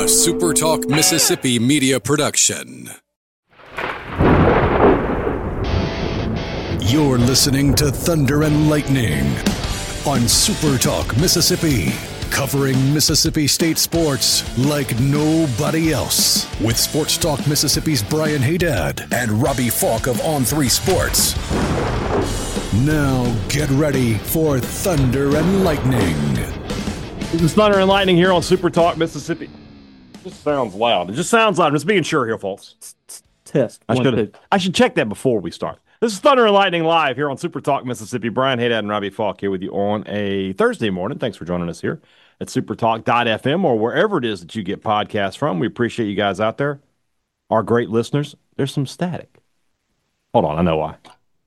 A SuperTalk Mississippi media production. You're listening to Thunder and Lightning on SuperTalk Mississippi, covering Mississippi State sports like nobody else. With Sports Talk Mississippi's Brian Haydad and Robbie Falk of On3 Sports. Now get ready for Thunder and Lightning. This is Thunder and Lightning here on SuperTalk Mississippi. It just sounds loud. It just sounds loud. I'm just being sure here, folks. Test. I should check that before we start. This is Thunder and Lightning live here on SuperTalk Mississippi. Brian Haydad and Robbie Falk here with you on a Thursday morning. Thanks for joining us here at supertalk.fm or wherever it is that you get podcasts from. We appreciate you guys out there. Our great listeners. There's some static. Hold on, I know why.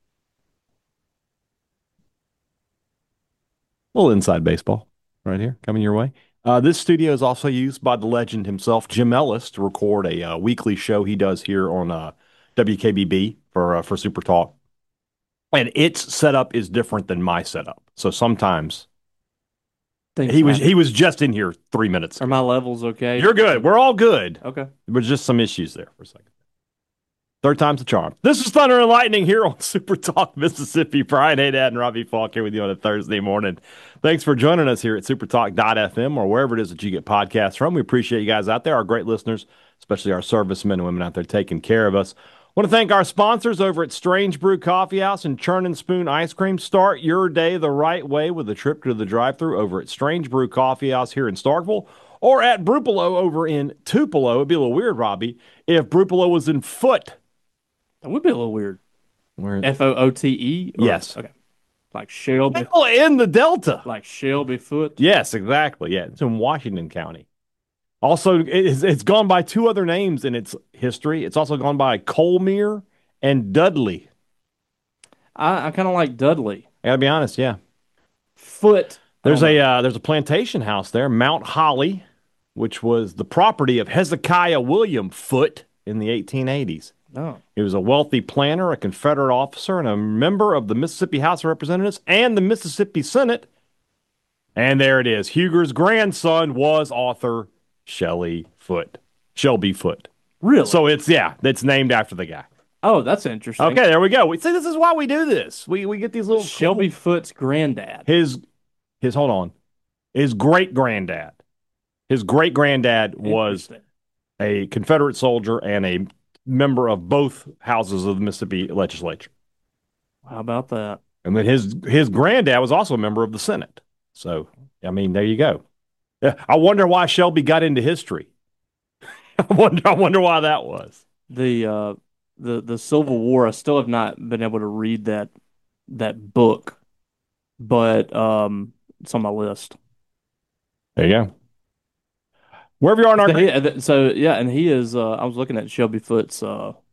A little inside baseball right here coming your way. This studio is also used by the legend himself, Jim Ellis, to record a weekly show he does here on WKBB for Super Talk. And its setup is different than my setup. So sometimes he was just in here 3 minutes. Are my levels okay? You're good. We're all good. Okay. There's just some issues there for a second. Third time's the charm. This is Thunder and Lightning here on Super Talk Mississippi. Brian Haydad and Robbie Falk here with you on a Thursday morning. Thanks for joining us here at supertalk.fm or wherever it is that you get podcasts from. We appreciate you guys out there, our great listeners, especially our servicemen and women out there taking care of us. Want to thank our sponsors over at Strange Brew Coffee House and Churn and Spoon Ice Cream. Start your day the right way with a trip to the drive-thru over at Strange Brew Coffee House here in Starkville or at Brupolo over in Tupelo. It'd be a little weird, Robbie, if Brupolo was in Foot. That would be a little weird. Foote? Yes. Okay. Like Shelby. Oh, in the Delta. Like Shelby Foot? Yes, exactly. Yeah, it's in Washington County. Also, it's gone by two other names in its history. It's also gone by Colmere and Dudley. I kind of like Dudley. I gotta be honest, yeah. Foot. There's a plantation house there, Mount Holly, which was the property of Hezekiah William Foote in the 1880s. Oh. He was a wealthy planter, a Confederate officer, and a member of the Mississippi House of Representatives and the Mississippi Senate. And there it is. Huger's grandson was author Shelby Foote. Really? So it's named after the guy. Oh, that's interesting. Okay, there we go. We see, this is why we do this. We get these little Shelby Foote's granddad. His great granddad. His great granddad was a Confederate soldier and a member of both houses of the Mississippi legislature. How about that? And then his granddad was also a member of the Senate. So, I mean, there you go. Yeah, I wonder why Shelby got into history. I wonder why that was. The Civil War, I still have not been able to read that book, but it's on my list. There you go. Wherever you are in our... and he is, I was looking at Shelby Foote's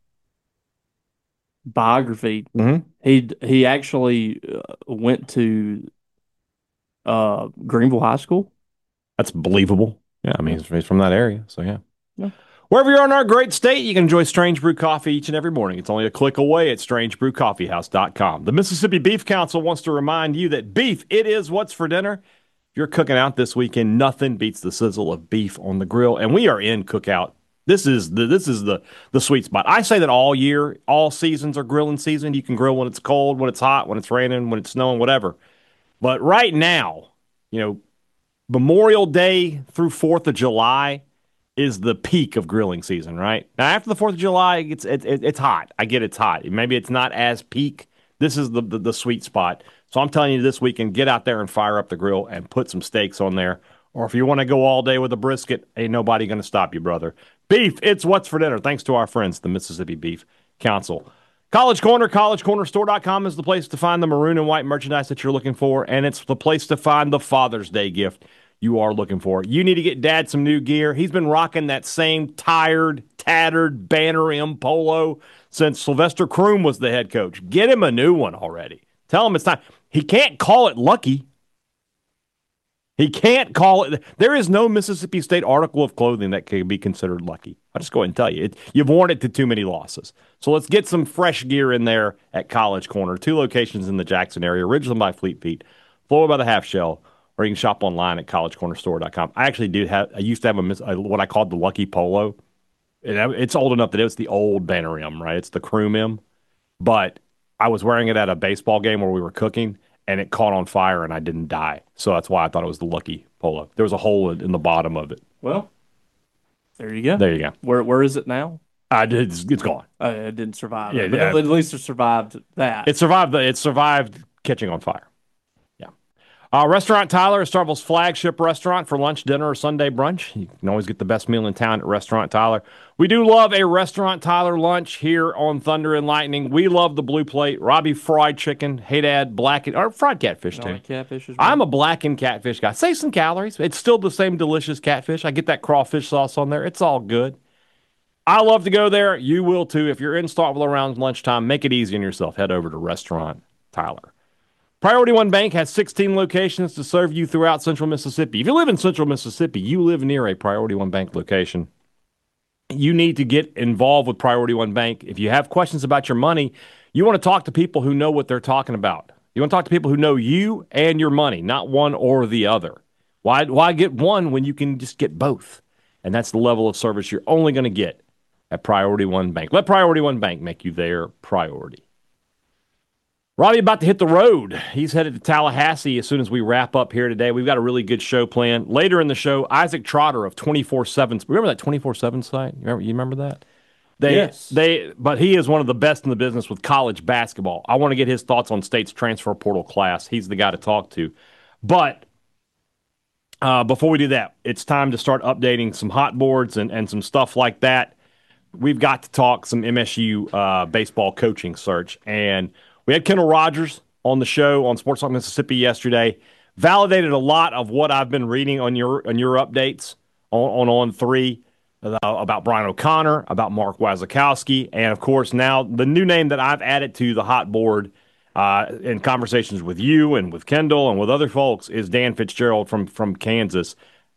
biography. Mm-hmm. He actually went to Greenville High School. That's believable. Yeah, I mean, he's from that area, so yeah. Yeah. Wherever you are in our great state, you can enjoy Strange Brew Coffee each and every morning. It's only a click away at strangebrewcoffeehouse.com. The Mississippi Beef Council wants to remind you that beef, it is what's for dinner. If you're cooking out this weekend, nothing beats the sizzle of beef on the grill, and we are in cookout. This is the sweet spot. I say that all year, all seasons are grilling season. You can grill when it's cold, when it's hot, when it's raining, when it's snowing, whatever. But right now, Memorial Day through 4th of July is the peak of grilling season, right? Now, after the 4th of July, it's hot. I get it's hot. Maybe it's not as peak. This is the sweet spot. So I'm telling you this weekend, get out there and fire up the grill and put some steaks on there. Or if you want to go all day with a brisket, ain't nobody going to stop you, brother. Beef, it's what's for dinner. Thanks to our friends, the Mississippi Beef Council. College Corner, collegecornerstore.com is the place to find the maroon and white merchandise that you're looking for, and it's the place to find the Father's Day gift you are looking for. You need to get Dad some new gear. He's been rocking that same tired, tattered Banner M polo since Sylvester Croom was the head coach. Get him a new one already. Tell him it's time. He can't call it lucky. He can't call it. There is no Mississippi State article of clothing that can be considered lucky. I'll just go ahead and tell you. You've worn it to too many losses. So let's get some fresh gear in there at College Corner. 2 locations in the Jackson area. Originally by Fleet Feet, followed by the Half Shell, or you can shop online at collegecornerstore.com. I used to have what I called the Lucky Polo. It's old enough that it was the old Banner M, right? It's the Crew M. But I was wearing it at a baseball game where we were cooking, and it caught on fire, and I didn't die. So that's why I thought it was the Lucky Polo. There was a hole in the bottom of it. Well, there you go. There you go. Where is it now? It's gone. It didn't survive. Yeah, but at least it survived that. It survived catching on fire. Yeah. Restaurant Tyler is Starkville's flagship restaurant for lunch, dinner, or Sunday brunch. You can always get the best meal in town at Restaurant Tyler. We do love a Restaurant Tyler lunch here on Thunder and Lightning. We love the blue plate, Robbie fried chicken, Haydad or fried catfish too. Catfish I'm a blackened catfish guy. Save some calories. It's still the same delicious catfish. I get that crawfish sauce on there. It's all good. I love to go there. You will too. If you're in Starkville around lunchtime, make it easy on yourself. Head over to Restaurant Tyler. Priority One Bank has 16 locations to serve you throughout Central Mississippi. If you live in Central Mississippi, you live near a Priority One Bank location. You need to get involved with Priority One Bank. If you have questions about your money, you want to talk to people who know what they're talking about. You want to talk to people who know you and your money, not one or the other. Why get one when you can just get both? And that's the level of service you're only going to get at Priority One Bank. Let Priority One Bank make you their priority. Robbie about to hit the road. He's headed to Tallahassee as soon as we wrap up here today. We've got a really good show planned. Later in the show, Isaac Trotter of 24/7. Remember that 24/7 site? You remember that? Yes. But he is one of the best in the business with college basketball. I want to get his thoughts on State's transfer portal class. He's the guy to talk to. But before we do that, it's time to start updating some hot boards and some stuff like that. We've got to talk some MSU baseball coaching search. And we had Kendall Rogers on the show on Sports Talk Mississippi yesterday. Validated a lot of what I've been reading on your updates on 3 about Brian O'Connor, about Mark Wasikowski, and of course now the new name that I've added to the hot board in conversations with you and with Kendall and with other folks is Dan Fitzgerald from Kansas.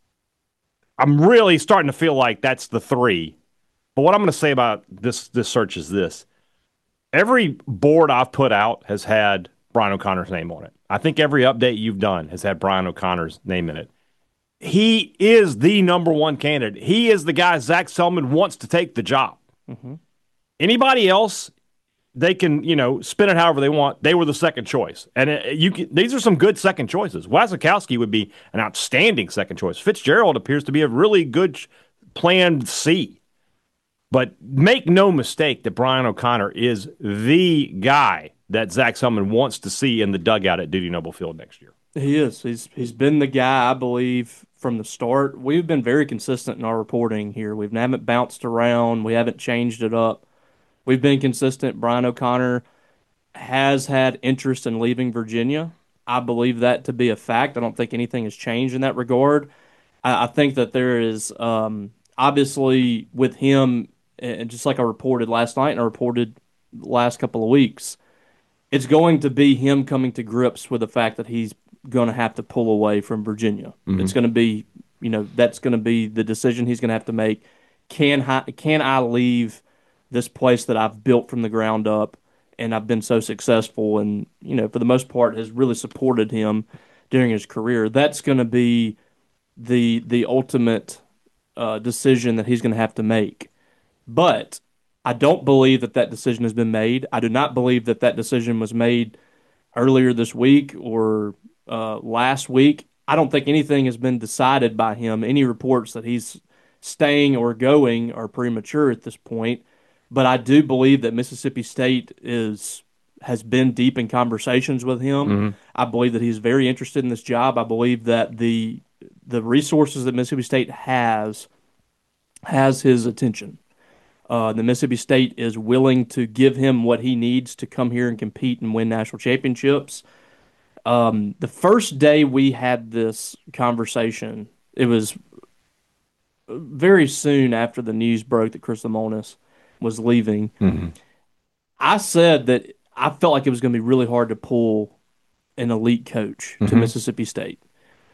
I'm really starting to feel like that's the 3. But what I'm going to say about this search is this. Every board I've put out has had Brian O'Connor's name on it. I think every update you've done has had Brian O'Connor's name in it. He is the number 1 candidate. He is the guy Zach Selman wants to take the job. Mm-hmm. Anybody else, they can spin it however they want. They were the second choice. And these are some good second choices. Wasikowski would be an outstanding second choice. Fitzgerald appears to be a really good planned C. But make no mistake that Brian O'Connor is the guy that Zach Selman wants to see in the dugout at Dudy Noble Field next year. He is. He's been the guy, I believe, from the start. We've been very consistent in our reporting here. We haven't bounced around. We haven't changed it up. We've been consistent. Brian O'Connor has had interest in leaving Virginia. I believe that to be a fact. I don't think anything has changed in that regard. I think that there is obviously with him, and just like I reported last night and I reported the last couple of weeks, it's going to be him coming to grips with the fact that he's going to have to pull away from Virginia. Mm-hmm. It's going to be, that's going to be the decision he's going to have to make. Can I leave this place that I've built from the ground up and I've been so successful and, for the most part has really supported him during his career? That's going to be the ultimate decision that he's going to have to make. But I don't believe that decision has been made. I do not believe that decision was made earlier this week or last week. I don't think anything has been decided by him. Any reports that he's staying or going are premature at this point. But I do believe that Mississippi State has been deep in conversations with him. Mm-hmm. I believe that he's very interested in this job. I believe that the resources that Mississippi State has his attention. The Mississippi State is willing to give him what he needs to come here and compete and win national championships. The first day we had this conversation, it was very soon after the news broke that Chris Lemonis was leaving. Mm-hmm. I said that I felt like it was going to be really hard to pull an elite coach to Mississippi State.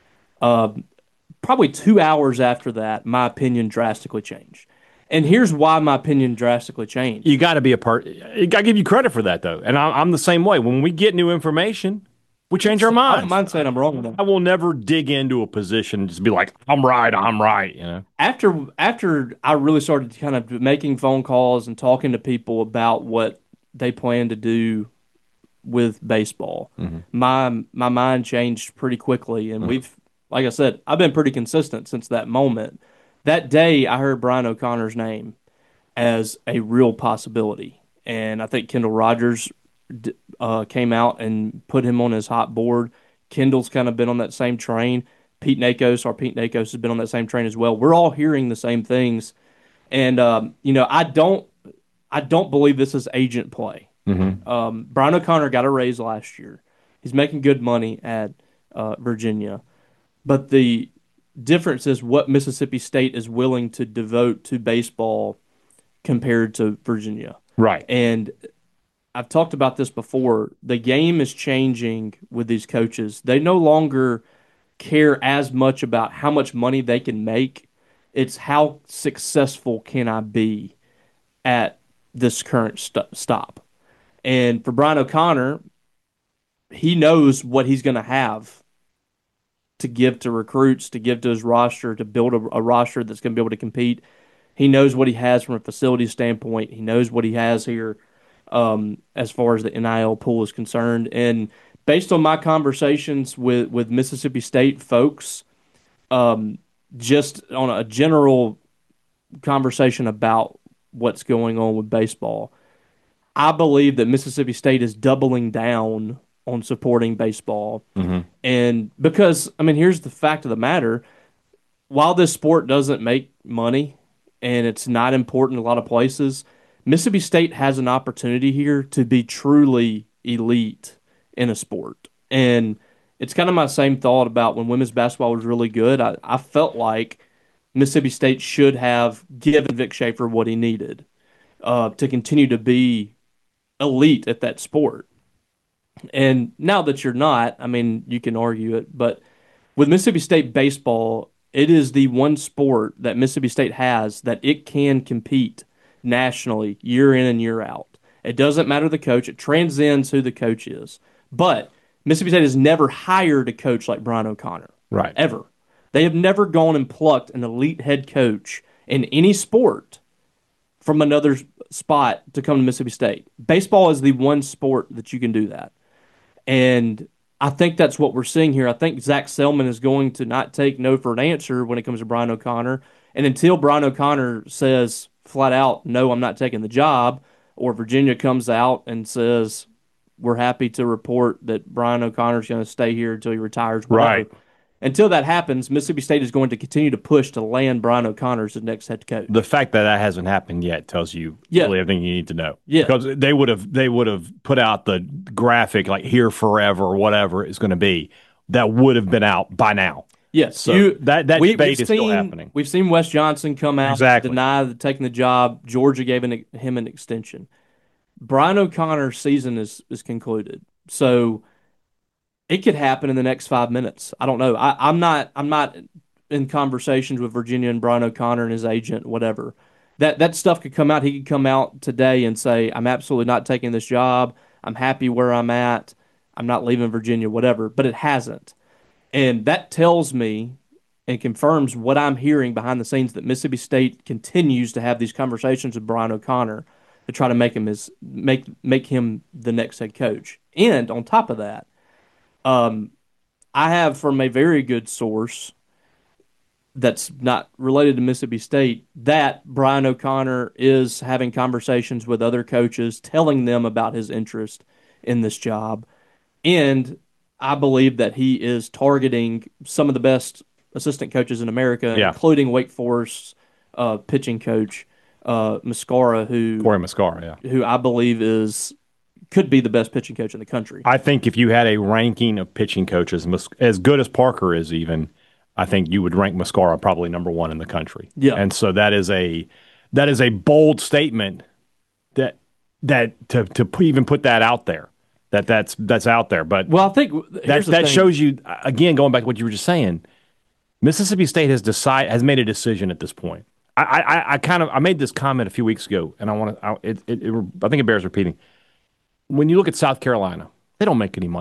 Probably 2 hours after that, my opinion drastically changed. And here's why my opinion drastically changed. You got to be I got to give you credit for that, though. And I'm the same way. When we get new information, We change our I minds. don't mind saying I'm wrong with I that. will never dig into a position and just be like, I'm right, you know. After I really started kind of making phone calls and talking to people about what they plan to do with baseball, my mind changed pretty quickly, and like I said, I've been pretty consistent since that moment. That day, I heard Brian O'Connor's name as a real possibility, and I think Kendall Rogers came out and put him on his hot board. Kendall's kind of been on that same train. Our Pete Nakos has been on that same train as well. We're all hearing the same things, and I don't believe this is agent play. Brian O'Connor got a raise last year. He's making good money at Virginia, but the difference is what Mississippi State is willing to devote to baseball compared to Virginia. Right. And I've talked about this before. The game is changing with these coaches. They no longer care as much about how much money they can make. It's how successful can I be at this current stop. And for Brian O'Connor, he knows what he's going to have to give to recruits, to give to his roster, to build a roster that's going to be able to compete. He knows what he has from a facility standpoint. He knows what he has here as far as the NIL pool is concerned. And based on my conversations with Mississippi State folks, just on a general conversation about what's going on with baseball, I believe that Mississippi State is doubling down on supporting baseball. And because, I mean, here's the fact of the matter. While this sport doesn't make money and it's not important in a lot of places, Mississippi State has an opportunity here to be truly elite in a sport. And it's kind of my same thought about when women's basketball was really good. I felt like Mississippi State should have given Vic Schaefer what he needed to continue to be elite at that sport. And now that you're not, I mean, you can argue it, but with Mississippi State baseball, it is the one sport that Mississippi State has that it can compete nationally year in and year out. It doesn't matter the coach. It transcends who the coach is. But Mississippi State has never hired a coach like Brian O'Connor. Right. Ever. They have never gone and plucked an elite head coach in any sport from another spot to come to Mississippi State. Baseball is the one sport that you can do that. And I think that's what we're seeing here. I think Zach Selman is going to not take no for an answer when it comes to Brian O'Connor. And until Brian O'Connor says flat out, no, I'm not taking the job, or Virginia comes out and says, we're happy to report that Brian O'Connor is going to stay here until he retires. Whatever. Right. Until that happens, Mississippi State is going to continue to push to land Brian O'Connor as the next head coach. The fact that that hasn't happened yet tells you really everything you need to know. Yeah. Because they would have put out the graphic like here forever or whatever it's going to be that would have been out by now. Yes. So that debate is still happening. We've seen Wes Johnson come out Exactly. deny taking the job. Georgia gave him an extension. Brian O'Connor's season is concluded. So it could happen in the next 5 minutes. I don't know. I'm not in conversations with Virginia and Brian O'Connor and his agent, whatever. That stuff could come out. He could come out today and say, I'm absolutely not taking this job. I'm happy where I'm at. I'm not leaving Virginia, whatever. But it hasn't. And that tells me and confirms what I'm hearing behind the scenes, that Mississippi State continues to have these conversations with Brian O'Connor to try to make him the next head coach. And on top of that, I have from a very good source that's not related to Mississippi State that Brian O'Connor is having conversations with other coaches, telling them about his interest in this job. And I believe that he is targeting some of the best assistant coaches in America, including Wake Forest pitching coach Mascara, Corey Mascara, who I believe could be the best pitching coach in the country. I think if you had a ranking of pitching coaches, as good as Parker is even, I think you would rank Mascara probably number one in the country. Yeah. And so that is a bold statement that to even put that out there. That's out there. But well, I think that shows you, again, going back to what you were just saying, Mississippi State has made a decision at this point. I made this comment a few weeks ago, and I think it bears repeating. When you look at South Carolina, they don't make any money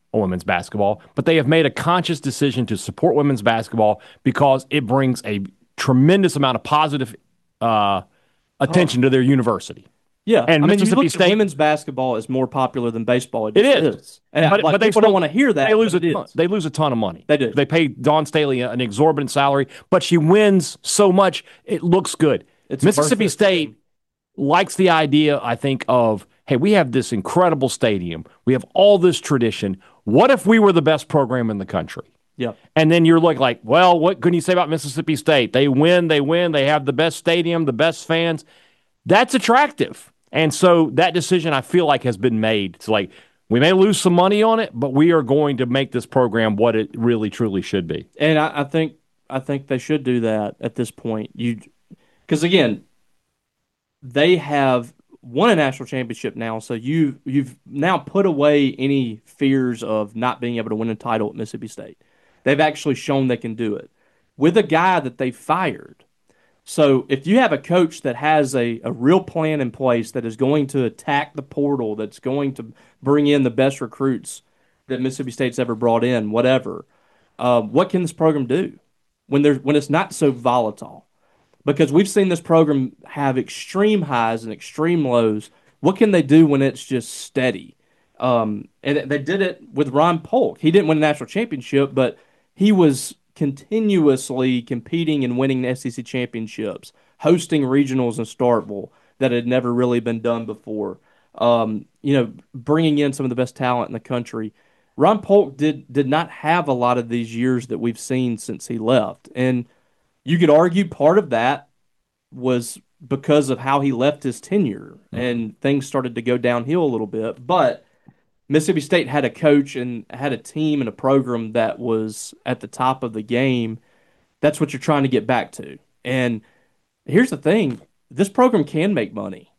women's basketball, but they have made a conscious decision to support women's basketball because it brings a tremendous amount of positive attention to their university. Yeah, And I mean, Mississippi you look at State, women's basketball is more popular than baseball. it is. And But they people still don't want to hear that. They lose but it is. they lose a ton of money. They do. They pay Dawn Staley an exorbitant salary, but she wins so much it looks good. It's Mississippi worth it. State likes the idea, I think, of, hey, we have this incredible stadium. We have all this tradition. What if we were the best program in the country? Yeah. And then you're like, well, what can you say about Mississippi State? They win. They have the best stadium, the best fans. That's attractive. And so that decision, I feel like, has been made. It's like, we may lose some money on it, but we are going to make this program what it really, truly should be. And I think they should do that at this point. Because again, they have won a national championship now, so you've now put away any fears of not being able to win a title at Mississippi State. They've actually shown they can do it with a guy that they fired. So if you have a coach that has a real plan in place that is going to attack the portal, that's going to bring in the best recruits that Mississippi State's ever brought in, whatever, what can this program do when it's not so volatile? Because we've seen this program have extreme highs and extreme lows. What can they do when it's just steady? And they did it with Ron Polk. He didn't win a national championship, but he was continuously competing and winning the SEC championships, hosting regionals in Starkville that had never really been done before. Bringing in some of the best talent in the country. Ron Polk did not have a lot of these years that we've seen since he left, and you could argue part of that was because of how he left his tenure, and things started to go downhill a little bit. But Mississippi State had a coach and had a team and a program that was at the top of the game. That's what you're trying to get back to. And here's the thing. This program can make money.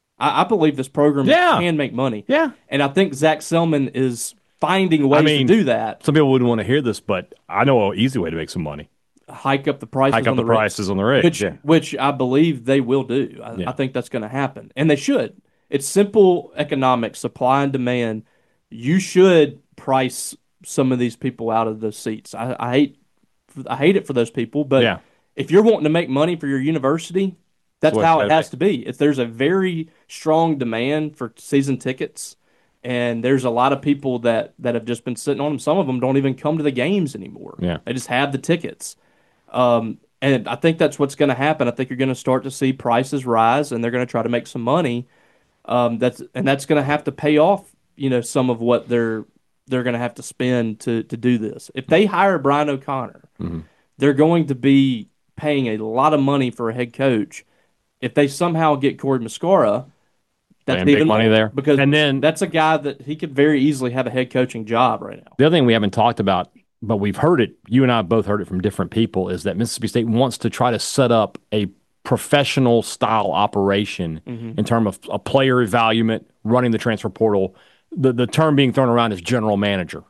I believe this program can make money. Yeah. And I think Zach Selman is finding ways to do that. Some people wouldn't want to hear this, but I know an easy way to make some money. Hike up the prices Hike up the prices on the rigs. Which I believe they will do. I think that's going to happen. And they should. It's simple economics, supply and demand. You should price some of these people out of the seats. I hate it for those people, but if you're wanting to make money for your university, that's how it has to be. If there's a very strong demand for season tickets, and there's a lot of people that have just been sitting on them. Some of them don't even come to the games anymore. Yeah. They just have the tickets. And I think that's what's going to happen. I think you're going to start to see prices rise, and they're going to try to make some money. That's going to have to pay off, some of what they're going to have to spend to do this. If they hire Brian O'Connor, they're going to be paying a lot of money for a head coach. If they somehow get Corey Muscara, that's even money more, there. because and then that's a guy that he could very easily have a head coaching job right now. The other thing we haven't talked about, but we've heard it, you and I both heard it from different people, is that Mississippi State wants to try to set up a professional style operation in terms of a player evaluation, running the transfer portal. The term being thrown around is general manager,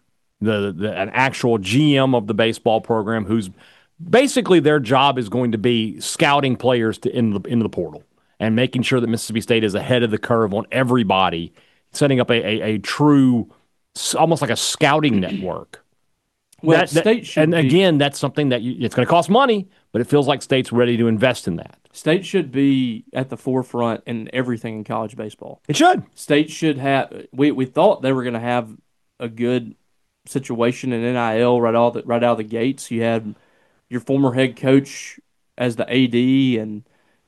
an actual GM of the baseball program who's basically their job is going to be scouting players into the portal and making sure that Mississippi State is ahead of the curve on everybody, setting up a true, almost like a scouting network. Well, State should and again, that's something that it's going to cost money, but it feels like State's ready to invest in that. State should be at the forefront in everything in college baseball. It should. State should have. We thought they were going to have a good situation in NIL right out of the gates. You had your former head coach as the AD, and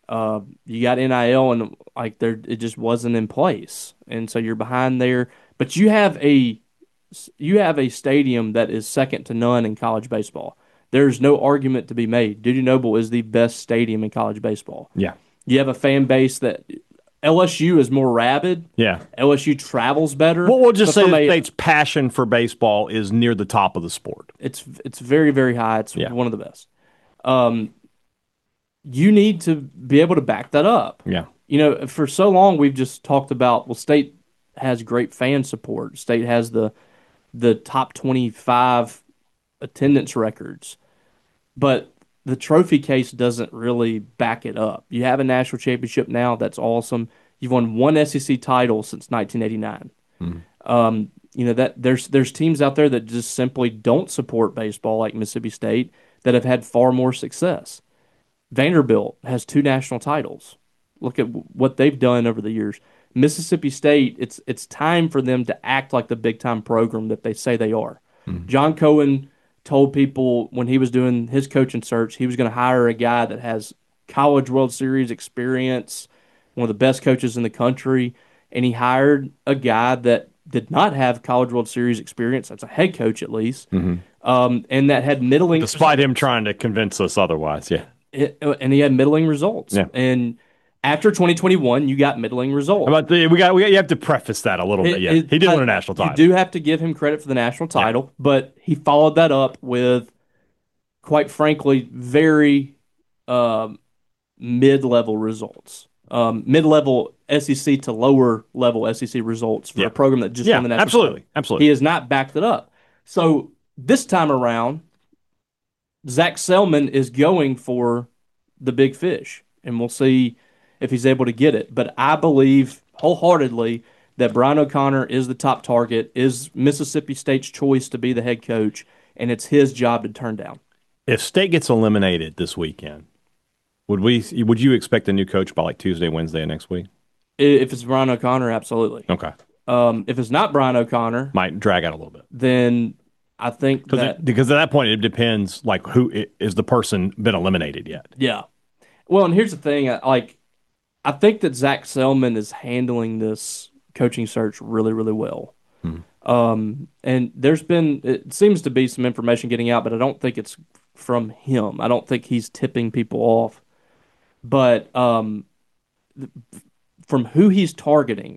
you got NIL, and it just wasn't in place, and so you're behind there. But you have a stadium that is second to none in college baseball. There's no argument to be made. Dudy Noble is the best stadium in college baseball. Yeah. You have a fan base that LSU is more rabid. Yeah. LSU travels better. Well, we'll just say that State's passion for baseball is near the top of the sport. It's very, very high. It's one of the best. You need to be able to back that up. Yeah. For so long we've just talked about, well, State has great fan support. State has the top 25 attendance records. But the trophy case doesn't really back it up. You have a national championship now. That's awesome. You've won one SEC title since 1989. that there's teams out there that just simply don't support baseball, like Mississippi State, that have had far more success. Vanderbilt has 2 national titles. Look at what they've done over the years. Mississippi State, it's time for them to act like the big time program that they say they are. John Cohen told people when he was doing his coaching search, he was going to hire a guy that has College World Series experience, one of the best coaches in the country, and he hired a guy that did not have College World Series experience. That's a head coach at least, and that had middling. Despite him trying to convince us otherwise, yeah. And he had middling results. Yeah. And after 2021, you got middling results. How about you have to preface that a little bit. Yeah, he did win a national title. You do have to give him credit for the national title, but he followed that up with, quite frankly, very mid-level results. Mid-level SEC to lower-level SEC results for a program that just won the national title. Absolutely. He has not backed it up. So this time around, Zach Selman is going for the big fish, and we'll see if he's able to get it. But I believe wholeheartedly that Brian O'Connor is the top target, is Mississippi State's choice to be the head coach, and it's his job to turn down. If State gets eliminated this weekend, would you expect a new coach by like Tuesday, Wednesday of next week? If it's Brian O'Connor, absolutely. Okay. If it's not Brian O'Connor, might drag out a little bit. Then I think because at that point it depends, like, who is the person been eliminated yet? Yeah. Well, and here's the thing, I think that Zach Selman is handling this coaching search really, really well. And it seems to be some information getting out, but I don't think it's from him. I don't think he's tipping people off. But from who he's targeting,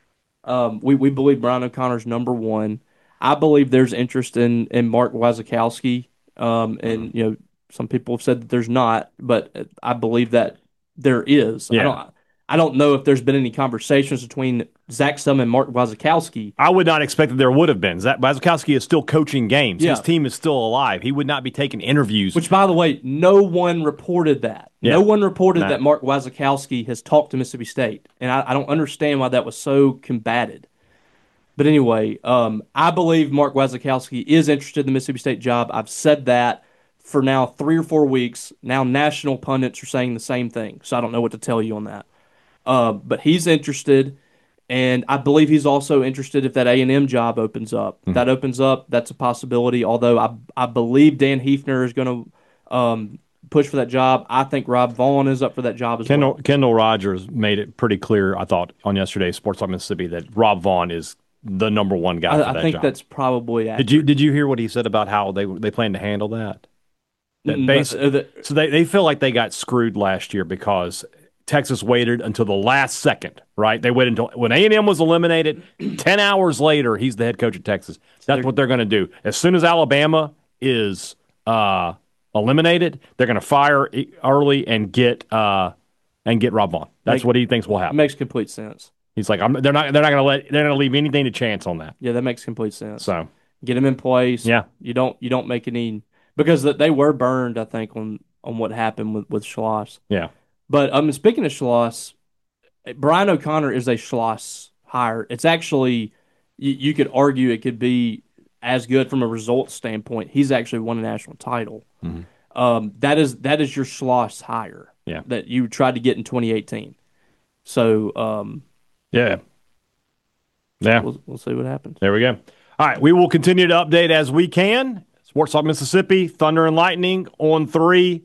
we believe Brian O'Connor's number one. I believe there's interest in Mark Wasikowski, and some people have said that there's not, but I believe that there is. Yeah. I don't know if there's been any conversations between Zach Selman and Mark Wasikowski. I would not expect that there would have been. Zach Wasikowski is still coaching games. Yeah. His team is still alive. He would not be taking interviews. Which, by the way, no one reported that. Yeah. No one reported that Mark Wasikowski has talked to Mississippi State. And I don't understand why that was so combated. But anyway, I believe Mark Wasikowski is interested in the Mississippi State job. I've said that for now 3 or 4 weeks. Now national pundits are saying the same thing. So I don't know what to tell you on that. But he's interested, and I believe he's also interested if that A&M job opens up. If that opens up, that's a possibility, although I believe Dan Hefner is going to push for that job. I think Rob Vaughn is up for that job as well. Kendall Rogers made it pretty clear, I thought, on yesterday's Sports Talk Mississippi that Rob Vaughn is the number one guy for that job. I think that's probably accurate. Did you hear what he said about how they plan to handle that? So they feel like they got screwed last year because Texas waited until the last second, right? They waited until when A&M was eliminated. 10 hours later, he's the head coach of Texas. That's what they're going to do. As soon as Alabama is eliminated, they're going to fire early and get Rob Vaughn. That's what he thinks will happen. Makes complete sense. He's like, they're not going to leave anything to chance on that. Yeah, that makes complete sense. So get him in place. Yeah, you don't make any, because they were burned, I think, on what happened with Schloss. Yeah. But speaking of Schloss, Brian O'Connor is a Schloss hire. It's actually, you could argue it could be as good from a results standpoint. He's actually won a national title. Mm-hmm. That is your Schloss hire that you tried to get in 2018. So yeah, we'll see what happens. There we go. All right, we will continue to update as we can. Sports Talk Mississippi, Thunder and Lightning on 3.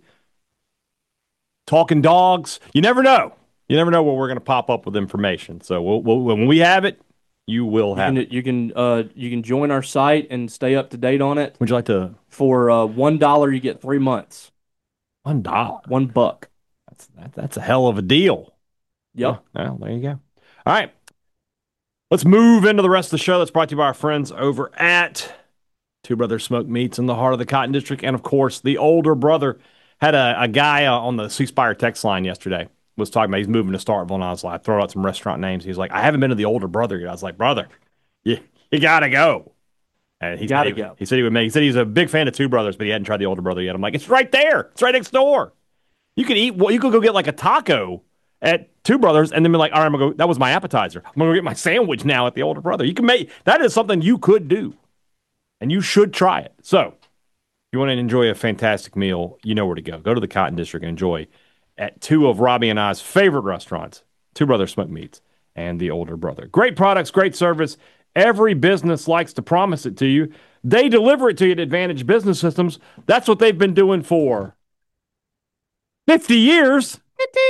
Talking Dogs. You never know. You never know where we're going to pop up with information. So when we have it, you will have it. You can join our site and stay up to date on it. Would you like to? For $1, you get 3 months. $1. $1. That's a hell of a deal. Yep. Well, there you go. All right. Let's move into the rest of the show. That's brought to you by our friends over at Two Brothers Smoked Meats in the heart of the Cotton District. And, of course, the older brother had a guy on the C Spire text line yesterday was talking about he's moving to Starkville, and I was like, throw out some restaurant names. He's like, I haven't been to the older brother yet. I was like, brother, you got to go. And he said he's a big fan of Two Brothers, but he hadn't tried the older brother yet. I'm like, it's right there. It's right next door. You could go get like a taco at Two Brothers and then be like, all right, I'm gonna go. That was my appetizer. I'm gonna go get my sandwich now at the Older Brother. You can make that is something you could do, and you should try it. So, if you want to enjoy a fantastic meal, you know where to go. Go to the Cotton District and enjoy at two of Robbie and I's favorite restaurants, Two Brothers Smoked Meats and the Older Brother. Great products, great service. Every business likes to promise it to you. They deliver it to you at Advantage Business Systems. That's what they've been doing for 50 years. 50.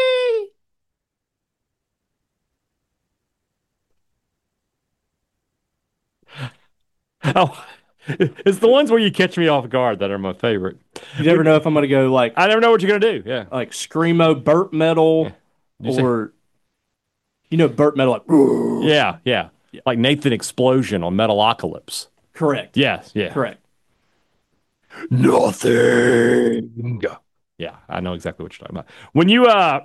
Oh, it's the ones where you catch me off guard that are my favorite. You never know if I'm going to go like I never know what you're going to do. Yeah. like screamo burp metal or burp metal like Yeah. Like Nathan Explosion on Metalocalypse. Correct. Yes, yeah. Correct. Nothing. Yeah, I know exactly what you're talking about. When you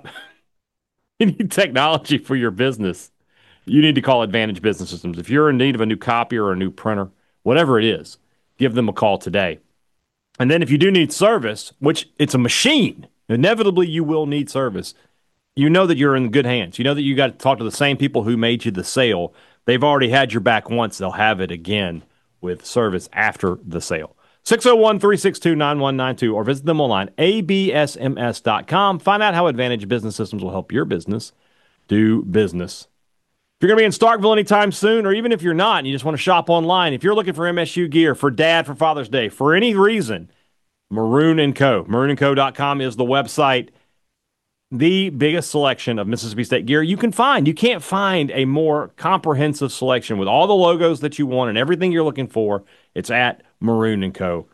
you need technology for your business, you need to call Advantage Business Systems. If you're in need of a new copier or a new printer, whatever it is, give them a call today. And then if you do need service, which it's a machine, inevitably you will need service, you know that you're in good hands. You know that you got to talk to the same people who made you the sale. They've already had your back once. They'll have it again with service after the sale. 601-362-9192 or visit them online, absms.com. Find out how Advantage Business Systems will help your business do business. If you're going to be in Starkville anytime soon, or even if you're not and you just want to shop online, if you're looking for MSU gear for Dad for Father's Day, for any reason, Maroon & Co. MaroonandCo.com is the website. The biggest selection of Mississippi State gear you can find. You can't find a more comprehensive selection with all the logos that you want and everything you're looking for. It's at Maroon & Co.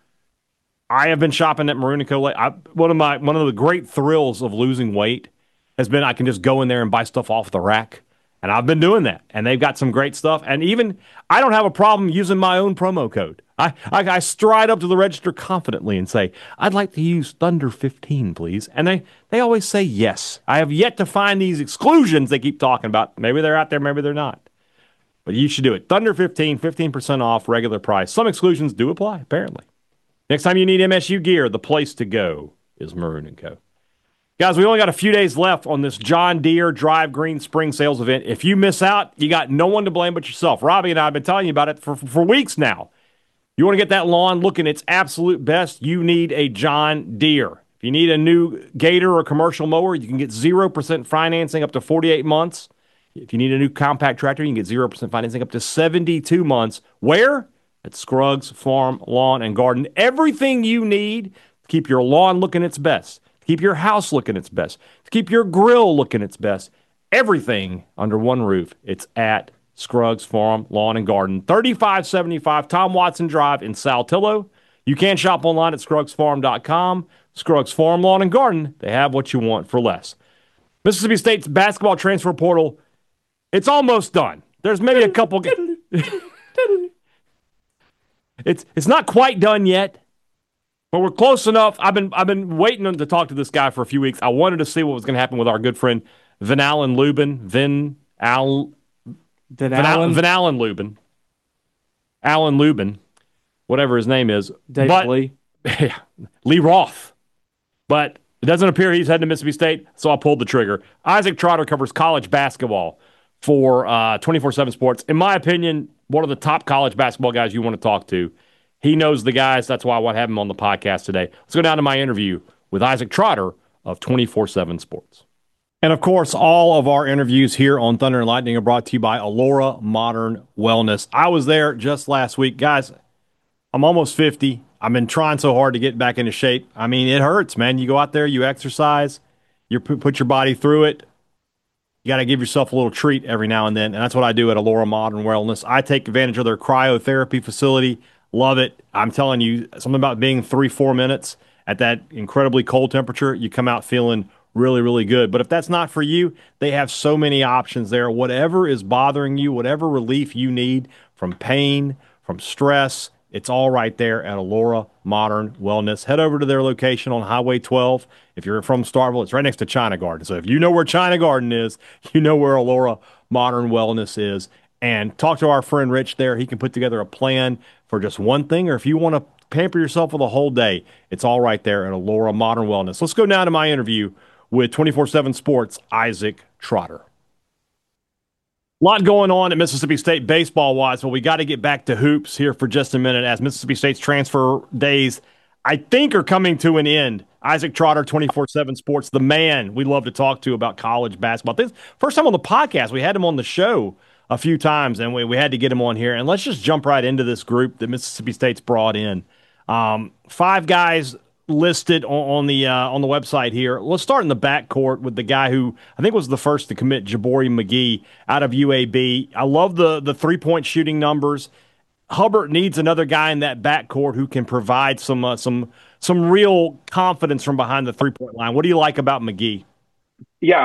I have been shopping at Maroon & Co. One of the great thrills of losing weight has been I can just go in there and buy stuff off the rack. And I've been doing that. And they've got some great stuff. And even I don't have a problem using my own promo code. I stride up to the register confidently and say, I'd like to use Thunder 15, please. And they always say yes. I have yet to find these exclusions they keep talking about. Maybe they're out there, maybe they're not. But you should do it. Thunder 15, 15% off, regular price. Some exclusions do apply, apparently. Next time you need MSU gear, the place to go is Maroon & Co. Guys, we only got a few days left on this John Deere Drive Green Spring Sales event. If you miss out, you got no one to blame but yourself. Robbie and I have been telling you about it for weeks now. You want to get that lawn looking its absolute best, you need a John Deere. If you need a new Gator or commercial mower, you can get 0% financing up to 48 months. If you need a new compact tractor, you can get 0% financing up to 72 months. Where? At Scruggs Farm Lawn and Garden. Everything you need to keep your lawn looking its best, to keep your house looking its best, to keep your grill looking its best. Everything under one roof. It's at Scruggs Farm Lawn and Garden, 3575 Tom Watson Drive in Saltillo. You can shop online at scruggsfarm.com. Scruggs Farm Lawn and Garden, they have what you want for less. Mississippi State's basketball transfer portal, it's almost done. There's maybe a couple. It's not quite done yet, but we're close enough. I've been waiting to talk to this guy for a few weeks. I wanted to see what was going to happen with our good friend Van Allen Lubin. Van Allen Lubin. Allen Lubin, whatever his name is. Lee. Lee Roth. But it doesn't appear he's heading to Mississippi State, so I pulled the trigger. Isaac Trotter covers college basketball for 24/7 Sports. In my opinion, one of the top college basketball guys you want to talk to. He knows the guys. That's why I want to have him on the podcast today. Let's go down to my interview with Isaac Trotter of 24/7 Sports. And, of course, all of our interviews here on Thunder and Lightning are brought to you by Allura Modern Wellness. I was there just last week. Guys, I'm almost 50. I've been trying so hard to get back into shape. I mean, it hurts, man. You go out there, you exercise, you put your body through it. You got to give yourself a little treat every now and then, and that's what I do at Allura Modern Wellness. I take advantage of their cryotherapy facility. Love it. I'm telling you, something about being 3-4 minutes at that incredibly cold temperature, you come out feeling really, really good. But if that's not for you, they have so many options there. Whatever is bothering you, whatever relief you need from pain, from stress, it's all right there at Allura Modern Wellness. Head over to their location on Highway 12. If you're from Starkville, it's right next to China Garden. So if you know where China Garden is, you know where Allura Modern Wellness is. And talk to our friend Rich there. He can put together a plan for just one thing, or if you want to pamper yourself for the whole day, it's all right there at Allura Modern Wellness. Let's go now to my interview with 24/7 Sports' Isaac Trotter. A lot going on at Mississippi State baseball-wise, but we got to get back to hoops here for just a minute as Mississippi State's transfer days, I think, are coming to an end. Isaac Trotter, 24/7 Sports, the man we love to talk to about college basketball. This first time on the podcast, we had him on the show a few times, and we had to get him on here. And let's just jump right into this group that Mississippi State's brought in. 5 guys listed on the website here. Let's start in the backcourt with the guy who I think was the first to commit, Jabari McGee out of UAB. I love the 3-point shooting numbers. Hubbard needs another guy in that backcourt who can provide some real confidence from behind the 3-point line. What do you like about McGee? Yeah,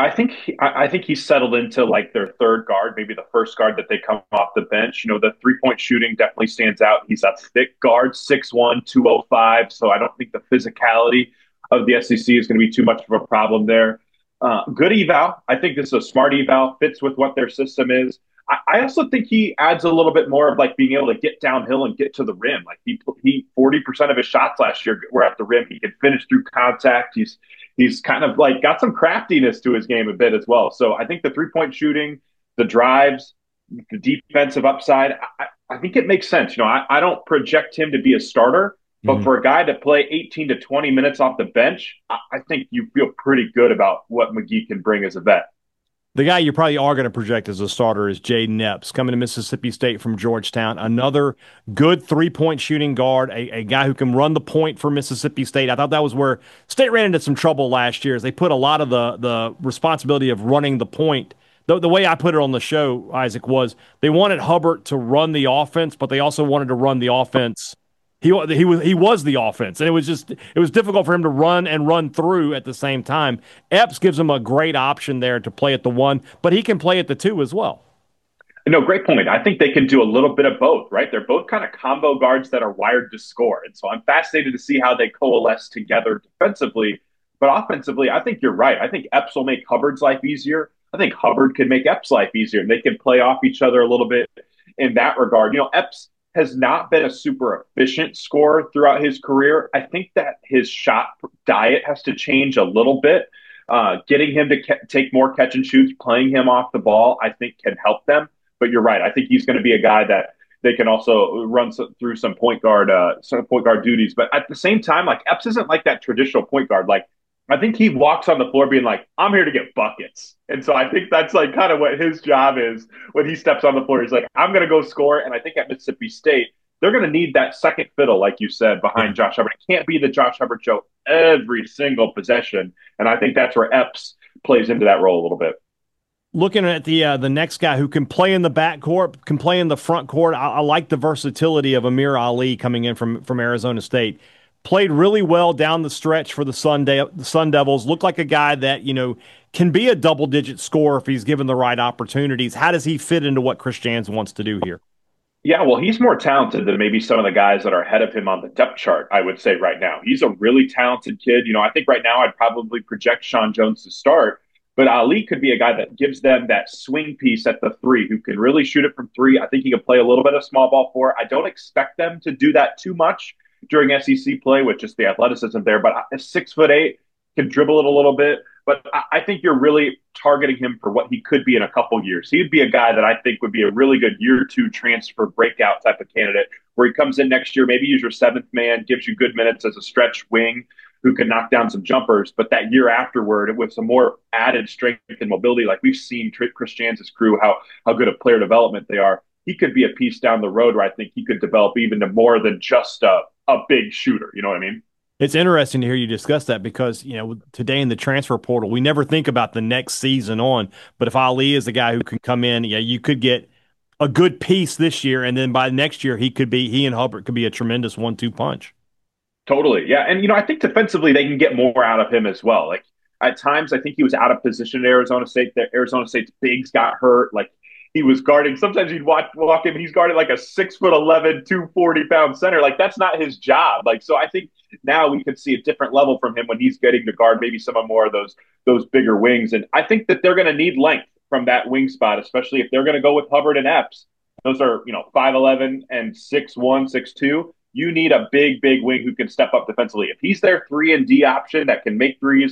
I think he's settled into like their third guard, maybe the first guard that they come off the bench. You know, the 3-point shooting definitely stands out. He's a thick guard, 6'1", 205. So I don't think the physicality of the SEC is going to be too much of a problem there. Good eval. I think this is a smart eval, fits with what their system is. I also think he adds a little bit more of like being able to get downhill and get to the rim. Like he 40% of his shots last year were at the rim. He can finish through contact. He's kind of like got some craftiness to his game a bit as well. So I think the 3-point shooting, the drives, the defensive upside, I think it makes sense. You know, I don't project him to be a starter, but for a guy to play 18 to 20 minutes off the bench, I think you feel pretty good about what McGee can bring as a vet. The guy you probably are going to project as a starter is Jaden Epps, coming to Mississippi State from Georgetown. Another good 3-point shooting guard, a guy who can run the point for Mississippi State. I thought that was where State ran into some trouble last year, as they put a lot of the responsibility of running the point. The way I put it on the show, Isaac, was they wanted Hubbard to run the offense, but they also wanted to run the offense. He was the offense, and it was difficult for him to run through at the same time. Epps gives him a great option there to play at the 1, but he can play at the 2 as well. No, great point. I think they can do a little bit of both, right? They're both kind of combo guards that are wired to score. And so I'm fascinated to see how they coalesce together defensively. But offensively, I think you're right. I think Epps will make Hubbard's life easier. I think Hubbard could make Epps' life easier, and they can play off each other a little bit in that regard. You know, Epps has not been a super efficient scorer throughout his career. I think that his shot diet has to change a little bit. Getting him to take more catch and shoots, playing him off the ball, I think can help them. But you're right. I think he's going to be a guy that they can also run through some point guard duties. But at the same time, like Epps isn't like that traditional point guard. Like I think he walks on the floor being like, I'm here to get buckets. And so I think that's like kind of what his job is when he steps on the floor. He's like, I'm going to go score. And I think at Mississippi State, they're going to need that second fiddle, like you said, behind Josh Hubbard. It can't be the Josh Hubbard show every single possession. And I think that's where Epps plays into that role a little bit. Looking at the next guy who can play in the backcourt, can play in the front court, I like the versatility of Amir Ali coming in from Arizona State. Played really well down the stretch for the Sun Devils. Looked like a guy that, you know, can be a double-digit scorer if he's given the right opportunities. How does he fit into what Chris Jans wants to do here? Yeah, well, he's more talented than maybe some of the guys that are ahead of him on the depth chart, I would say right now. He's a really talented kid. You know, I think right now I'd probably project Sean Jones to start, but Ali could be a guy that gives them that swing piece at the 3, who can really shoot it from 3. I think he can play a little bit of small ball 4. I don't expect them to do that too much during SEC play with just the athleticism there, but 6'8", can dribble it a little bit. But I think you're really targeting him for what he could be in a couple years. He'd be a guy that I think would be a really good year 2 transfer breakout type of candidate, where he comes in next year, maybe he's your 7th man, gives you good minutes as a stretch wing who can knock down some jumpers. But that year afterward, with some more added strength and mobility, like we've seen Chris Jans' crew, how good at player development they are, he could be a piece down the road where I think he could develop even to more than just a big shooter. You know what I mean? It's interesting to hear you discuss that because, you know, today in the transfer portal, we never think about the next season on. But if Ali is the guy who can come in, yeah, you could get a good piece this year, and then by next year, he and Hubbard could be a tremendous 1-2 punch. Totally, yeah. And, you know, I think defensively they can get more out of him as well. Like, at times, I think he was out of position at Arizona State. Arizona State's bigs got hurt. Like, he was guarding. Sometimes you'd walk him, and he's guarding like a 6'11", 240-pound center. Like, that's not his job. Like, so I think now we could see a different level from him when he's getting to guard maybe some of more of those bigger wings. And I think that they're going to need length from that wing spot, especially if they're going to go with Hubbard and Epps. Those are, you know, 5'11" and 6'1", 6'2". You need a big wing who can step up defensively. If he's their 3 and D option that can make threes and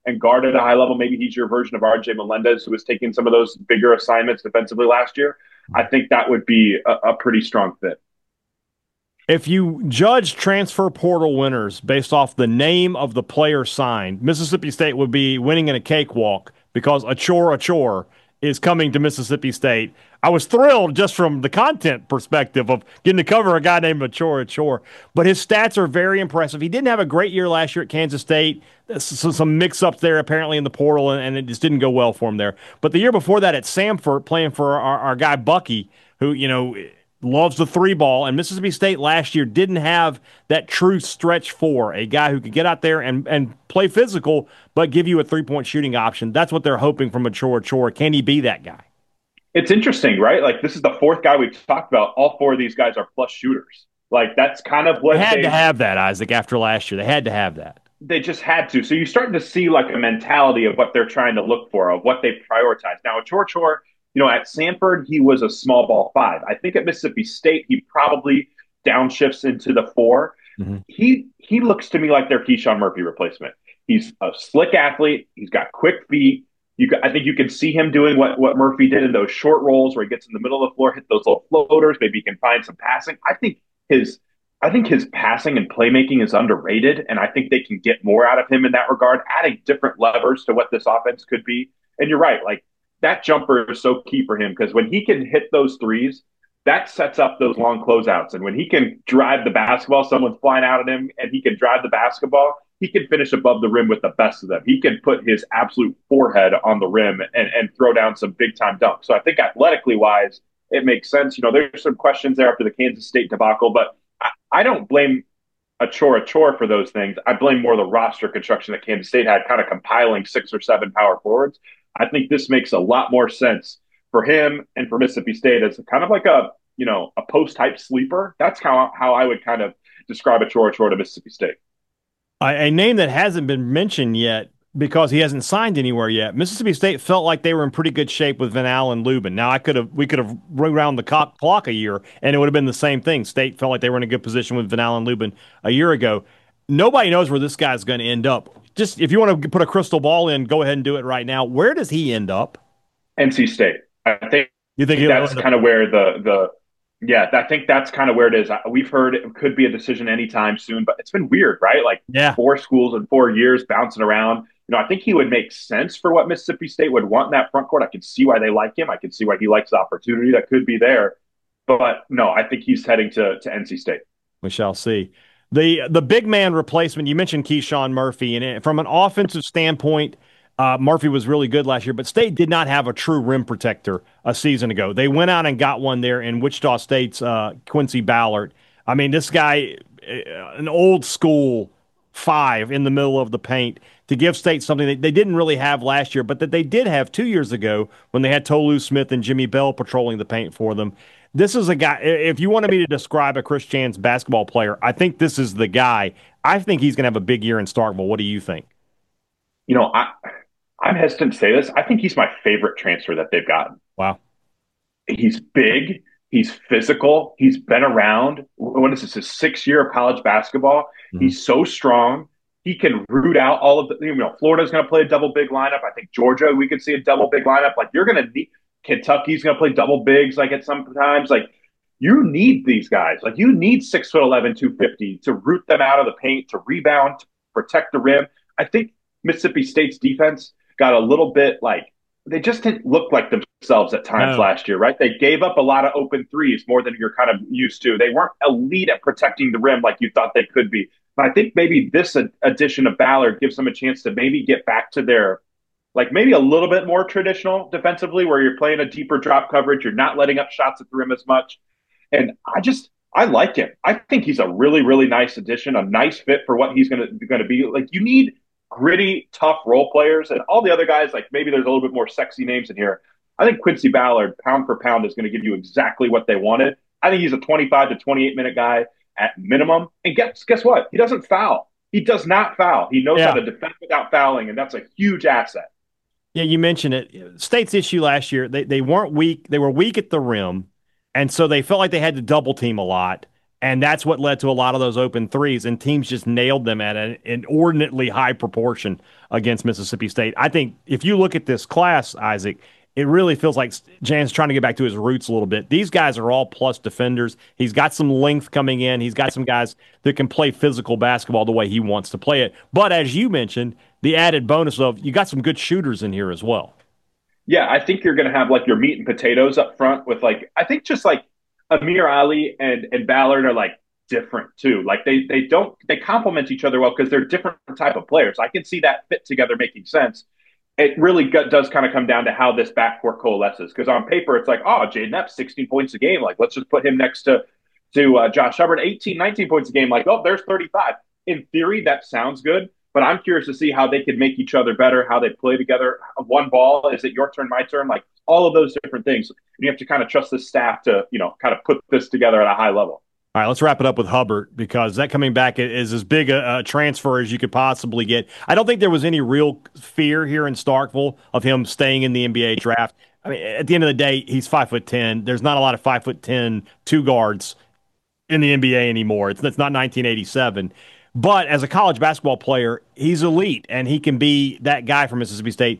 and guard at a high level. Maybe he's your version of RJ Melendez, who was taking some of those bigger assignments defensively last year. I think that would be a pretty strong fit. If you judge transfer portal winners based off the name of the player signed, Mississippi State would be winning in a cakewalk because Achor is coming to Mississippi State. I was thrilled just from the content perspective of getting to cover a guy named Achor, but his stats are very impressive. He didn't have a great year last year at Kansas State. Some mix-ups there apparently in the portal, and it just didn't go well for him there. But the year before that at Samford, playing for our guy Bucky, who, loves the three ball, and Mississippi State last year didn't have that true stretch four, a guy who could get out there and play physical, but give you a three-point shooting option. That's what they're hoping from Achor. Can he be that guy? It's interesting, right? Like, this is the fourth guy we've talked about. All four of these guys are plus shooters. Like, that's kind of what they had to have that, Isaac, after last year. They had to have that. They just had to. So you're starting to see like a mentality of what they're trying to look for, of what they prioritize. Now, Achor, at Samford, he was a small ball five. I think at Mississippi State, he probably downshifts into the four. Mm-hmm. He looks to me like their Keyshawn Murphy replacement. He's a slick athlete. He's got quick feet. I think you can see him doing what Murphy did in those short rolls where he gets in the middle of the floor, hit those little floaters. Maybe he can find some passing. I think his passing and playmaking is underrated, and I think they can get more out of him in that regard, adding different levers to what this offense could be. And you're right, like, that jumper is so key for him because when he can hit those threes, that sets up those long closeouts. And when he can drive the basketball, someone's flying out at him and he can drive the basketball, he can finish above the rim with the best of them. He can put his absolute forehead on the rim and throw down some big-time dunks. So I think athletically wise, it makes sense. There's some questions there after the Kansas State debacle, but I don't blame Achor for those things. I blame more the roster construction that Kansas State had, kind of compiling 6 or 7 power forwards. I think this makes a lot more sense for him and for Mississippi State as kind of like a post-type sleeper. That's how I would kind of describe Achor to Mississippi State. A name that hasn't been mentioned yet because he hasn't signed anywhere yet. Mississippi State felt like they were in pretty good shape with Van Allen Lubin. Now, we could have run around the clock a year, and it would have been the same thing. State felt like they were in a good position with Van Allen Lubin a year ago. Nobody knows where this guy's going to end up. Just if you want to put a crystal ball in, go ahead and do it right now. Where does he end up? NC State. I think that's kind of where I think that's kind of where it is. We've heard it could be a decision anytime soon, but it's been weird, right? Like 4 schools in 4 years bouncing around. I think he would make sense for what Mississippi State would want in that front court. I can see why they like him. I can see why he likes the opportunity that could be there. But no, I think he's heading to NC State. We shall see. The big man replacement, you mentioned Keyshawn Murphy, and from an offensive standpoint, Murphy was really good last year, but State did not have a true rim protector a season ago. They went out and got one there in Wichita State's Quincy Ballard. I mean, this guy, an old school 5 in the middle of the paint to give State something that they didn't really have last year, but that they did have 2 years ago when they had Tolu Smith and Jimmy Bell patrolling the paint for them. This is a guy, if you wanted me to describe a Chris Chance basketball player, I think this is the guy. I think he's going to have a big year in Starkville. What do you think? I'm hesitant to say this. I think he's my favorite transfer that they've gotten. Wow. He's big. He's physical. He's been around. What is this, his 6th year of college basketball? Mm-hmm. He's so strong. He can root out all of the, Florida's going to play a double big lineup. I think Georgia, we could see a double big lineup. Like, you're going to need, Kentucky's going to play double bigs, like, at some times. Like, you need these guys. Like, you need 6'11", 250 to root them out of the paint, to rebound, to protect the rim. I think Mississippi State's defense got a little bit like, they just didn't look like themselves at times last year, right? They gave up a lot of open threes, more than you're kind of used to. They weren't elite at protecting the rim like you thought they could be. But I think maybe this addition of Ballard gives them a chance to maybe get back to their, like, maybe a little bit more traditional defensively, where you're playing a deeper drop coverage. You're not letting up shots at the rim as much. And I like him. I think he's a really, really nice addition, a nice fit for what he's going to be. Like, you need gritty, tough role players, and all the other guys, like, maybe there's a little bit more sexy names in here. I think Quincy Ballard, pound for pound, is going to give you exactly what they wanted. I think he's a 25 to 28-minute guy at minimum. And guess what? He doesn't foul. He does not foul. He knows how to defend without fouling, and that's a huge asset. Yeah, you mentioned it. State's issue last year, they weren't weak. They were weak at the rim, and so they felt like they had to double team a lot. And that's what led to a lot of those open threes, and teams just nailed them at an inordinately high proportion against Mississippi State. I think if you look at this class, Isaac, it really feels like Jan's trying to get back to his roots a little bit. These guys are all plus defenders. He's got some length coming in. He's got some guys that can play physical basketball the way he wants to play it. But as you mentioned, the added bonus of you got some good shooters in here as well. Yeah, I think you're going to have like your meat and potatoes up front with like I think just like Amir Ali and Ballard are like different too. Like they complement each other well because they're different type of players. I can see that fit together making sense. It really does kind of come down to how this backcourt coalesces. Because on paper, it's like, oh, Jaden Epps, 16 points a game. Like, let's just put him next to Josh Hubbard, 18, 19 points a game. Like, oh, there's 35. In theory, that sounds good. But I'm curious to see how they could make each other better, how they play together. One ball, is it your turn, my turn? Like, all of those different things. You have to kind of trust the staff to, kind of put this together at a high level. All right, let's wrap it up with Hubbard because that coming back is as big a transfer as you could possibly get. I don't think there was any real fear here in Starkville of him staying in the NBA draft. I mean, at the end of the day, he's 5'10". There's not a lot of 5'10" two guards in the NBA anymore. It's not 1987. But as a college basketball player, he's elite, and he can be that guy from Mississippi State.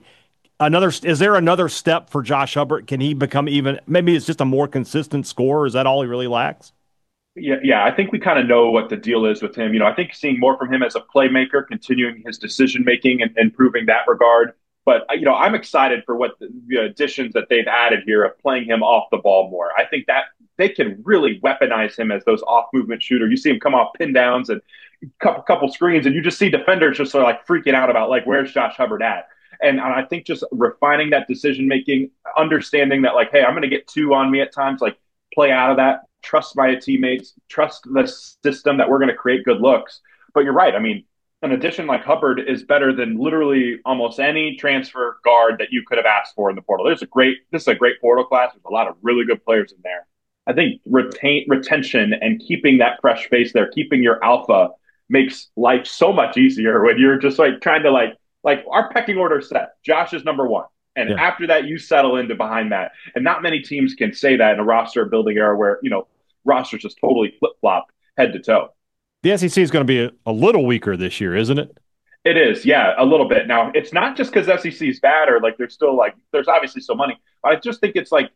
Is there another step for Josh Hubbard? Can he become maybe it's just a more consistent scorer? Is that all he really lacks? Yeah. I think we kind of know what the deal is with him. I think seeing more from him as a playmaker, continuing his decision making and improving that regard. But I'm excited for what the additions that they've added here of playing him off the ball more. I think that they can really weaponize him as those off movement shooter. You see him come off pin downs and couple screens, and you just see defenders just sort of like freaking out about like where's Josh Hubbard at. And I think just refining that decision making, understanding that like, hey, I'm going to get two on me at times, like play out of that, trust my teammates, trust the system that we're going to create good looks. But you're right. I mean, an addition like Hubbard is better than literally almost any transfer guard that you could have asked for in the portal. This is a great portal class. There's a lot of really good players in there. I think retention and keeping that fresh face there, keeping your alpha makes life so much easier when you're just like trying to like our pecking order set. Josh is number one. And after that, you settle into behind that. And not many teams can say that in a roster building era where, rosters just totally flip-flop head to toe. The SEC is going to be a little weaker this year, isn't it? It is, yeah, a little bit. Now, it's not just because SEC is bad or like there's obviously still money. But I just think it's like,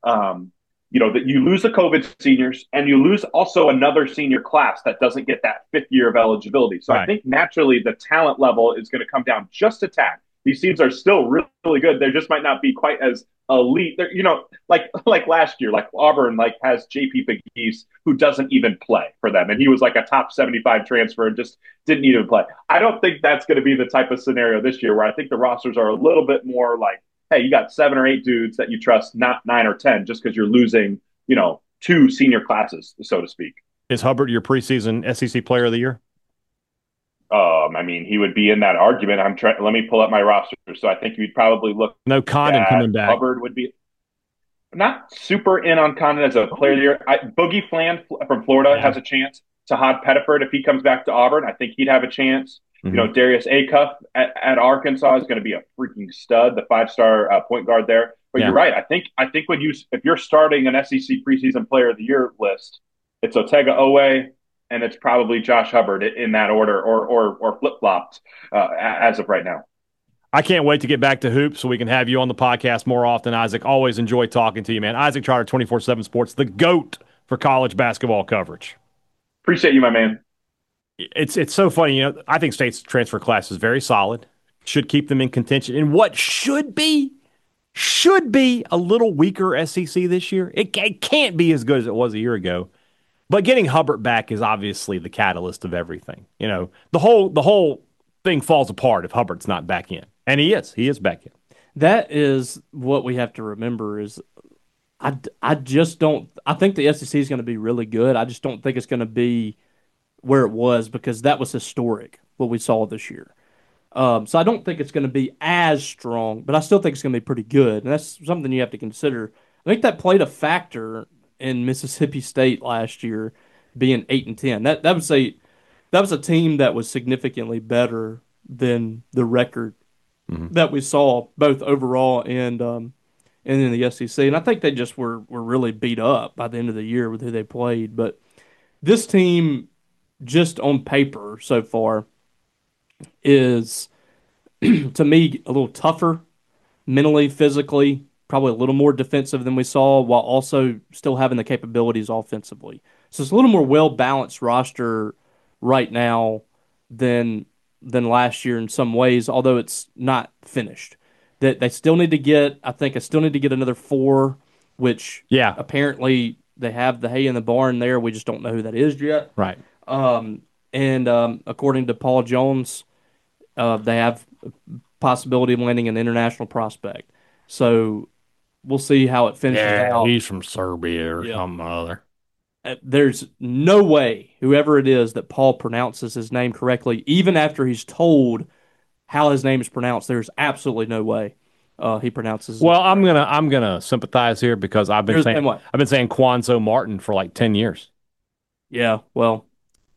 that you lose the COVID seniors and you lose also another senior class that doesn't get that fifth year of eligibility. So right. I think naturally the talent level is going to come down just a tad. These teams are still really, really good. They just might not be quite as elite. They're, like last year, like Auburn, like has JP Pegues, who doesn't even play for them. And he was like a top 75 transfer and just didn't even play. I don't think that's going to be the type of scenario this year where I think the rosters are a little bit more like, hey, you got 7 or 8 dudes that you trust, not 9 or 10, just because you're losing, 2 senior classes, so to speak. Is Hubbard your preseason SEC player of the year? I mean, he would be in that argument. Let me pull up my roster. So I think you'd probably look. No Condon coming back. Hubbard would be not super in on Condon as a player of the year. Boogie Fland from Florida has a chance. Tahad Pettiford, if he comes back to Auburn, I think he'd have a chance. Mm-hmm. Darius Acuff at Arkansas is going to be a freaking stud, the 5-star point guard there. But you're right. I think if you're starting an SEC preseason player of the year list, it's Otega Owe, and it's probably Josh Hubbard in that order or flip-flopped as of right now. I can't wait to get back to hoops so we can have you on the podcast more often, Isaac. Always enjoy talking to you, man. Isaac Trotter, 24/7 Sports, the GOAT for college basketball coverage. Appreciate you, my man. It's so funny. I think State's transfer class is very solid. Should keep them in contention. And what should be a little weaker SEC this year. It can't be as good as it was a year ago. But getting Hubbard back is obviously the catalyst of everything. The whole thing falls apart if Hubbard's not back in. And he is back in. That is what we have to remember is I just don't – I think the SEC is going to be really good. I just don't think it's going to be where it was because that was historic, what we saw this year. So I don't think it's going to be as strong, but I still think it's going to be pretty good. And that's something you have to consider. I think that played a factor in Mississippi State last year being 8-10. That was a team that was significantly better than the record that we saw both overall and in the SEC. And I think they just were really beat up by the end of the year with who they played. But this team, just on paper so far, is to me a little tougher mentally, physically, probably a little more defensive than we saw, while also still having the capabilities offensively. So it's a little more well balanced roster right now than last year in some ways, although it's not finished. That they still need to get. I think I still need to get another 4, which apparently they have the hay in the barn there. We just don't know who that is yet. Right. And according to Paul Jones, they have a possibility of landing an international prospect. So we'll see how it finishes out. He's from Serbia or something other. There's no way, whoever it is, that Paul pronounces his name correctly, even after he's told how his name is pronounced. There's absolutely no way he pronounces. Well, I'm gonna sympathize here because I've been saying Quanzo Martin for like 10 years. Yeah. Well.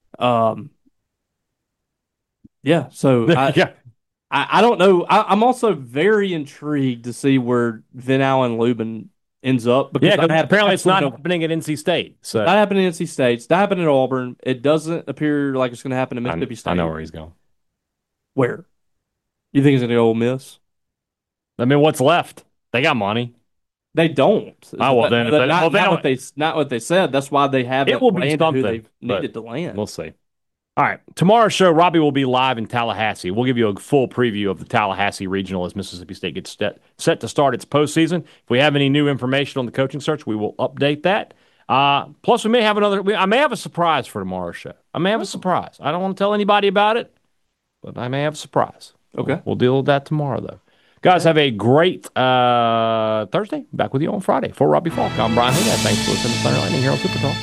Yeah. So I don't know. I'm also very intrigued to see where Van Allen Lubin ends up. Because apparently it's not happening at NC State. So not happening at NC State. It's not happening at Auburn. It doesn't appear like it's going to happen at Mississippi State. I know where he's going. Where? You think he's going to go Ole Miss? I mean, what's left? They got money. They don't. Oh, well, then. Not what they said. That's why they haven't it will be landed something, who they've needed to land. We'll see. All right. Tomorrow's show, Robbie will be live in Tallahassee. We'll give you a full preview of the Tallahassee Regional as Mississippi State gets set to start its postseason. If we have any new information on the coaching search, we will update that. Plus, we may have I may have a surprise for tomorrow's show. I may have a surprise. I don't want to tell anybody about it, but I may have a surprise. Okay. We'll deal with that tomorrow, though. Guys, have a great Thursday. Back with you on Friday. For Robbie Falk, I'm Brian Haydad. Thanks for listening to Thunder Lightning here on Super Talk.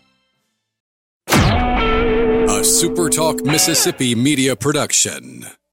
Super Talk Mississippi Media Production.